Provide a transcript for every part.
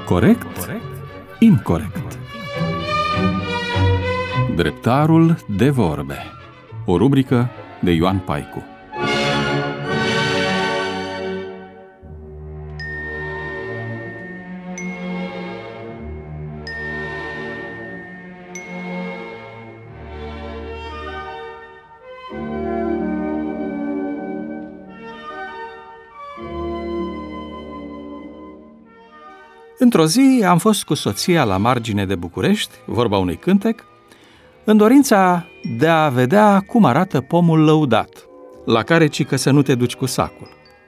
Corect? Incorect. Dreptarul de vorbe. O rubrică de Ioan Paicu. Într-o zi am fost cu soția la margine de București, vorba unui cântec, în dorința de a vedea cum arată pomul lăudat, la care cică să nu te duci cu sacul.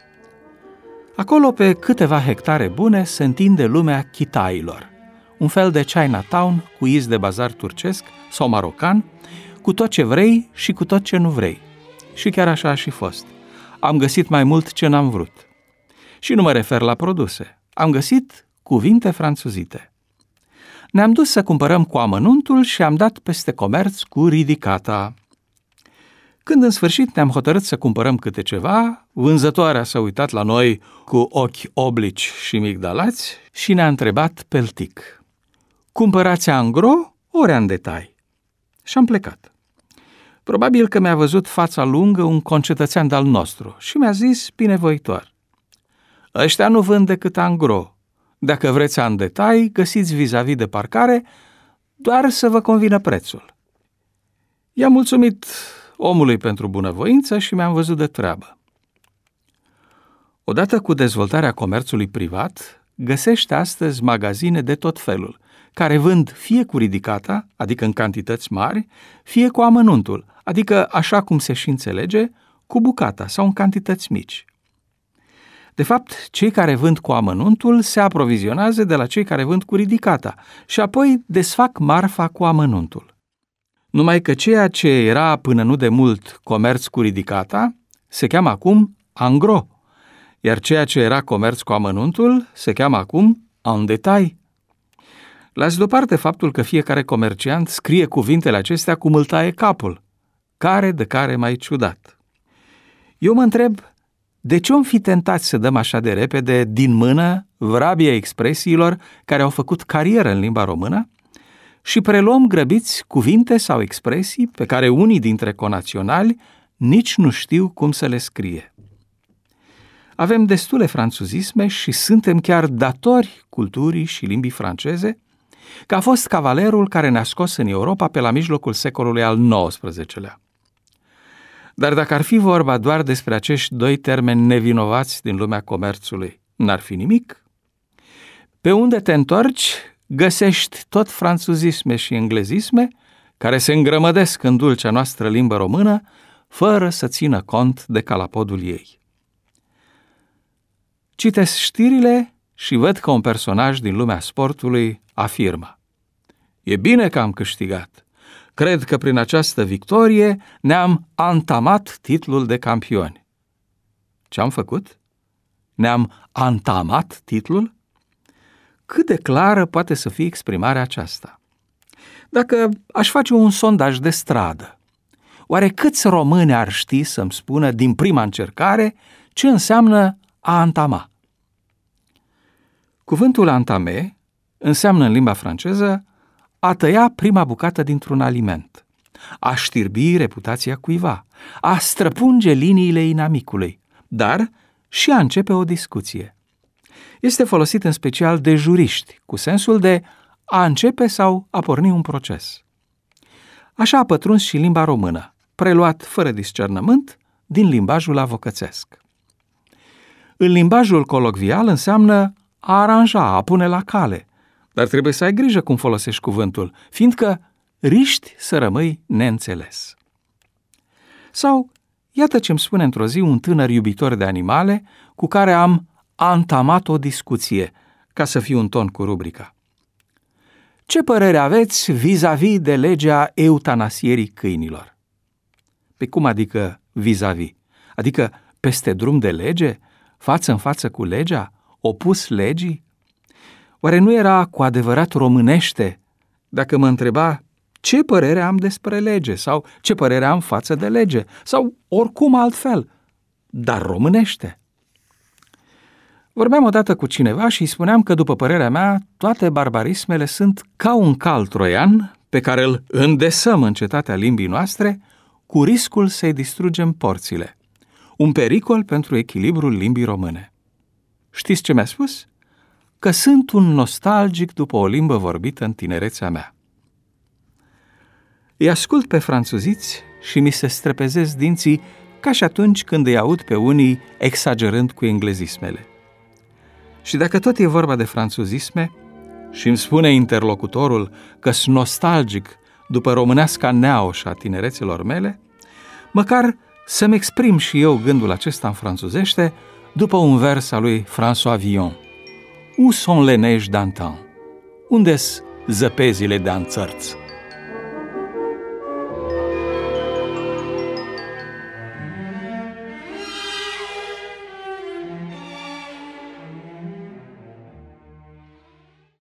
Acolo, pe câteva hectare bune, se întinde lumea chitailor, un fel de Chinatown cu iz de bazar turcesc sau marocan, cu tot ce vrei și cu tot ce nu vrei. Și chiar așa a și fost. Am găsit mai mult ce n-am vrut. Și nu mă refer la produse. Am găsit cuvinte franțuzite. Ne-am dus să cumpărăm cu amănuntul și am dat peste comerț cu ridicata. Când în sfârșit ne-am hotărât să cumpărăm câte ceva, vânzătoarea s-a uitat la noi cu ochi oblici și migdalați și ne-a întrebat peltic: cumpărați angro ori în detai? Și am plecat. Probabil că mi-a văzut fața lungă un concetățean de-al nostru și mi-a zis binevoitor: ăștia nu vând decât angro. Dacă vreți în detai, găsiți vis-a-vis de parcare, doar să vă convină prețul. I-am mulțumit omului pentru bunăvoință și mi-am văzut de treabă. Odată cu dezvoltarea comerțului privat, găsește astăzi magazine de tot felul, care vând fie cu ridicata, adică în cantități mari, fie cu amănuntul, adică așa cum se și înțelege, cu bucata sau în cantități mici. De fapt, cei care vând cu amănuntul se aprovizionează de la cei care vând cu ridicata și apoi desfac marfa cu amănuntul. Numai că ceea ce era până nu de mult comerț cu ridicata se cheamă acum angro, iar ceea ce era comerț cu amănuntul se cheamă acum en detail. Lați deoparte faptul că fiecare comerciant scrie cuvintele acestea cum îl taie capul, care de care mai ciudat. Eu mă întreb, de ce om fi tentați să dăm așa de repede din mână vrabia expresiilor care au făcut carieră în limba română și preluăm grăbiți cuvinte sau expresii pe care unii dintre conaționali nici nu știu cum să le scrie? Avem destule franțuzisme și suntem chiar datori culturii și limbii franceze, că a fost cavalerul care ne-a scos în Europa pe la mijlocul secolului al XIX-lea. Dar dacă ar fi vorba doar despre acești doi termeni nevinovați din lumea comerțului, n-ar fi nimic. Pe unde te întorci, găsești tot franțuzisme și englezisme care se îngrămădesc în dulcea noastră limbă română, fără să țină cont de calapodul ei. Citesc știrile și văd că un personaj din lumea sportului afirmă: e bine că am câștigat. Cred că prin această victorie ne-am antamat titlul de campioni. Ce-am făcut? Ne-am antamat titlul? Cât de clară poate să fie exprimarea aceasta? Dacă aș face un sondaj de stradă, oare câți români ar ști să-mi spună din prima încercare ce înseamnă a antama? Cuvântul antame înseamnă în limba franceză a tăia prima bucată dintr-un aliment, a știrbi reputația cuiva, a străpunge liniile inamicului, dar și a începe o discuție. Este folosit în special de juriști, cu sensul de a începe sau a porni un proces. Așa a pătruns și limba română, preluat fără discernământ din limbajul avocățesc. În limbajul colocvial înseamnă a aranja, a pune la cale, dar trebuie să ai grijă cum folosești cuvântul, fiindcă riști să rămâi neînțeles. Sau, iată ce-mi spune într-o zi un tânăr iubitor de animale cu care am antamat o discuție, ca să fiu în ton cu rubrica. Ce părere aveți vis-a-vis de legea eutanasierii câinilor? Pe cum adică vis-a-vis? Adică peste drum de lege? Față în față cu legea? Opus legii? Oare nu era cu adevărat românește dacă mă întreba ce părere am despre lege sau ce părere am față de lege sau oricum altfel, dar românește? Vorbeam odată cu cineva și îi spuneam că, după părerea mea, toate barbarismele sunt ca un cal troian pe care îl îndesăm în cetatea limbii noastre, cu riscul să-i distrugem porțile. Un pericol pentru echilibrul limbii române. Știți ce mi-a spus? Că sunt un nostalgic după o limbă vorbită în tinerețea mea. Îi ascult pe franțuziți și mi se strepezesc dinții ca și atunci când îi aud pe unii exagerând cu englezismele. Și dacă tot e vorba de franțuzisme și îmi spune interlocutorul că sunt nostalgic după româneasca neaușă a tinerețelor mele, măcar să-mi exprim și eu gândul acesta în franțuzește după un vers al lui François Villon. Où sont les neiges d'antan? Unde-s zăpezile de-an țărți?